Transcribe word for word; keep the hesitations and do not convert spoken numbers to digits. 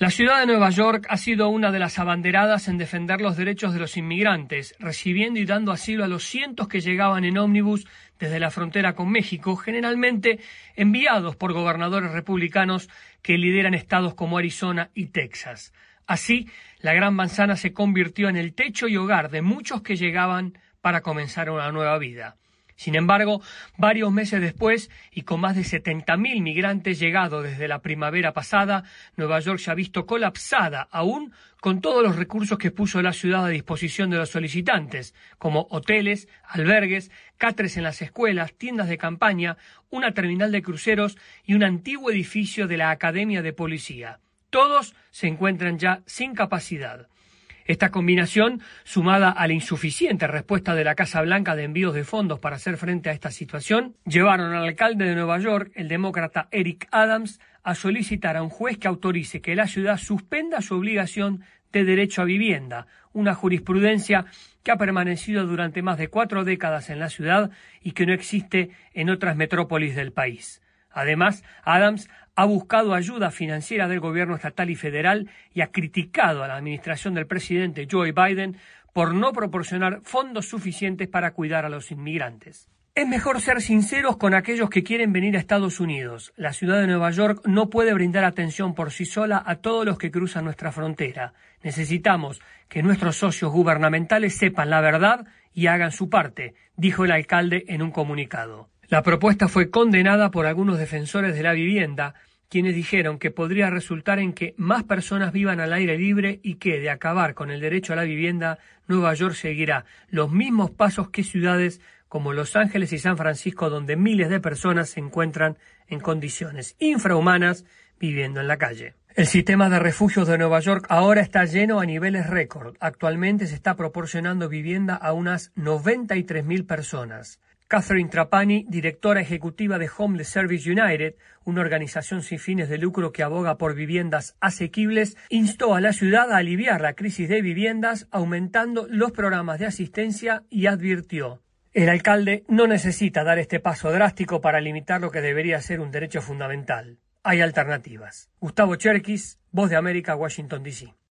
La ciudad de Nueva York ha sido una de las abanderadas en defender los derechos de los inmigrantes, recibiendo y dando asilo a los cientos que llegaban en ómnibus desde la frontera con México, generalmente enviados por gobernadores republicanos que lideran estados como Arizona y Texas. Así, la Gran Manzana se convirtió en el techo y hogar de muchos que llegaban para comenzar una nueva vida. Sin embargo, varios meses después, y con más de setenta mil migrantes llegados desde la primavera pasada, Nueva York se ha visto colapsada, aún con todos los recursos que puso la ciudad a disposición de los solicitantes, como hoteles, albergues, catres en las escuelas, tiendas de campaña, una terminal de cruceros y un antiguo edificio de la Academia de Policía. Todos se encuentran ya sin capacidad. Esta combinación, sumada a la insuficiente respuesta de la Casa Blanca de envíos de fondos para hacer frente a esta situación, llevaron al alcalde de Nueva York, el demócrata Eric Adams, a solicitar a un juez que autorice que la ciudad suspenda su obligación de derecho a vivienda, una jurisprudencia que ha permanecido durante más de cuatro décadas en la ciudad y que no existe en otras metrópolis del país. Además, Adams ha buscado ayuda financiera del gobierno estatal y federal y ha criticado a la administración del presidente Joe Biden por no proporcionar fondos suficientes para cuidar a los inmigrantes. Es mejor ser sinceros con aquellos que quieren venir a Estados Unidos. La ciudad de Nueva York no puede brindar atención por sí sola a todos los que cruzan nuestra frontera. Necesitamos que nuestros socios gubernamentales sepan la verdad y hagan su parte, dijo el alcalde en un comunicado. La propuesta fue condenada por algunos defensores de la vivienda, quienes dijeron que podría resultar en que más personas vivan al aire libre y que, de acabar con el derecho a la vivienda, Nueva York seguirá los mismos pasos que ciudades como Los Ángeles y San Francisco, donde miles de personas se encuentran en condiciones infrahumanas viviendo en la calle. El sistema de refugios de Nueva York ahora está lleno a niveles récord. Actualmente se está proporcionando vivienda a unas noventa y tres mil personas. Catherine Trapani, directora ejecutiva de Homeless Service United, una organización sin fines de lucro que aboga por viviendas asequibles, instó a la ciudad a aliviar la crisis de viviendas aumentando los programas de asistencia y advirtió: el alcalde no necesita dar este paso drástico para limitar lo que debería ser un derecho fundamental. Hay alternativas. Gustavo Cherkis, Voz de América, Washington, D C